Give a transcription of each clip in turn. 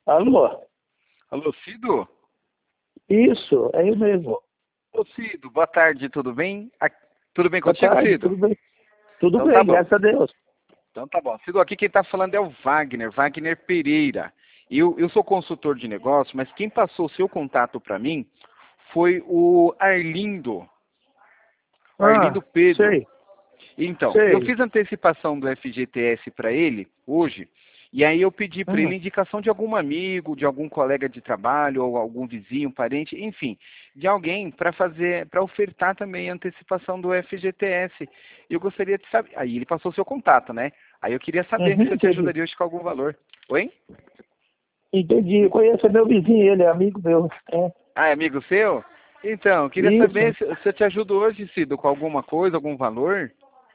Alô? Alô, Cido? Isso, é eu mesmo. Ô, Cido, boa tarde, tudo bem? Tudo bem Boa contigo, tarde, Cido? tudo bem? Tudo Então tá bem, bom. graças a Deus. Então tá bom. Cido, aqui quem tá falando é o Wagner Pereira. Eu sou consultor de negócio, mas quem passou o seu contato para mim foi o Ah, Arlindo Pedro. sei, Então, eu sei. fiz antecipação do FGTS para ele hoje, e aí eu pedi para Hum, ele indicação de algum amigo, de algum colega de trabalho, ou algum vizinho, parente, enfim, de alguém para ofertar também a antecipação do FGTS. E eu gostaria de saber. Aí ele passou o seu contato, né? Aí eu queria saber se eu te entendi. ajudaria hoje com algum valor. Oi? Entendi. Eu conheço meu vizinho, ele é amigo meu. É. Ah, é amigo seu? Então, eu queria saber Isso. se eu te ajudo hoje, Cido, com alguma coisa, algum valor.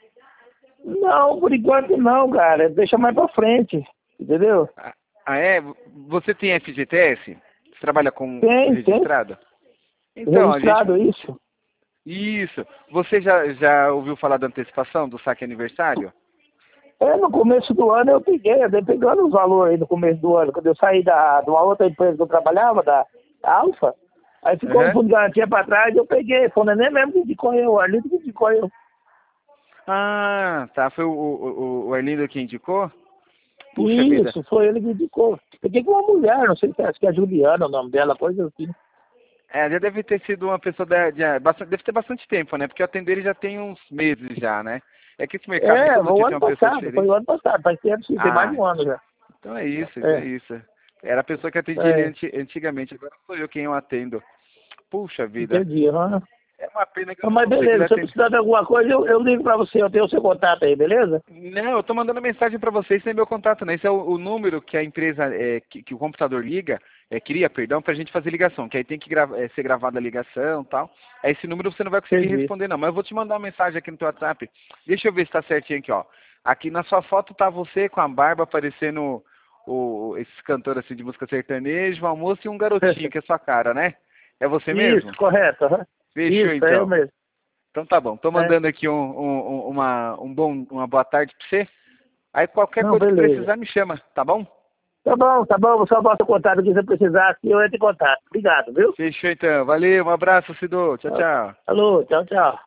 Não, por enquanto não, cara. Deixa mais pra frente. Entendeu? É? Você tem FGTS? Você trabalha com Tem. registrado? Então, a gente. Registrado isso. Isso. Você já ouviu falar da antecipação do saque aniversário? É, no começo do ano eu peguei, andei pegando os valores aí no começo do ano, quando eu saí de uma outra empresa que eu trabalhava, da Alfa, aí ficou um Aham. fundo de garantia pra trás, eu peguei, foi o Neném mesmo que indicou eu, o Arlindo que indicou eu. Ah, tá. Foi o Arlindo que indicou? Puxa vida. Isso, foi ele que indicou. Peguei com uma mulher, não sei se acho que é a Juliana o nome dela, coisa assim. É, já deve ter sido uma pessoa deve ter bastante tempo, né? Porque eu atendo ele já tem uns meses já, né? É que esse mercado É, todo foi o dia tem ano uma pessoa passado, foi diferente. o ano passado, faz tempo sim, tem mais de Ah, um ano já. então é isso, então é É, isso. Era a pessoa que atendia ele é, antigamente, agora sou eu quem eu atendo. Puxa vida. entendi. Aham. É uma pena que eu Não, não mas consigo lhe beleza, se eu atender. precisar de alguma coisa, eu ligo pra você, eu tenho o seu contato aí, beleza? Não, eu tô mandando mensagem para vocês sem meu contato, né? Esse é o número que a empresa, que o computador liga, cria, perdão, pra gente fazer ligação, que aí tem que ser gravada a ligação e tal. É esse número você não vai conseguir Entendi. responder não, mas eu vou te mandar uma mensagem aqui no teu WhatsApp. Deixa eu ver se tá certinho aqui, ó. Aqui na sua foto tá você com a barba parecendo esses cantores assim de música sertaneja, uma moça e um garotinho, que é sua cara, né? É você Isso, mesmo? correto. Aham. Fechou Isso, é eu então. mesmo. Então tá bom. Tô É. mandando aqui uma boa tarde pra você. Aí qualquer Não, coisa que beleza. precisar me chama, tá bom? Tá bom, eu só boto o contato aqui se você precisar, que eu entro em contato. Obrigado, viu? Fechou então. Valeu, um abraço, Cido. Tchau, tchau. Alô, tchau, tchau.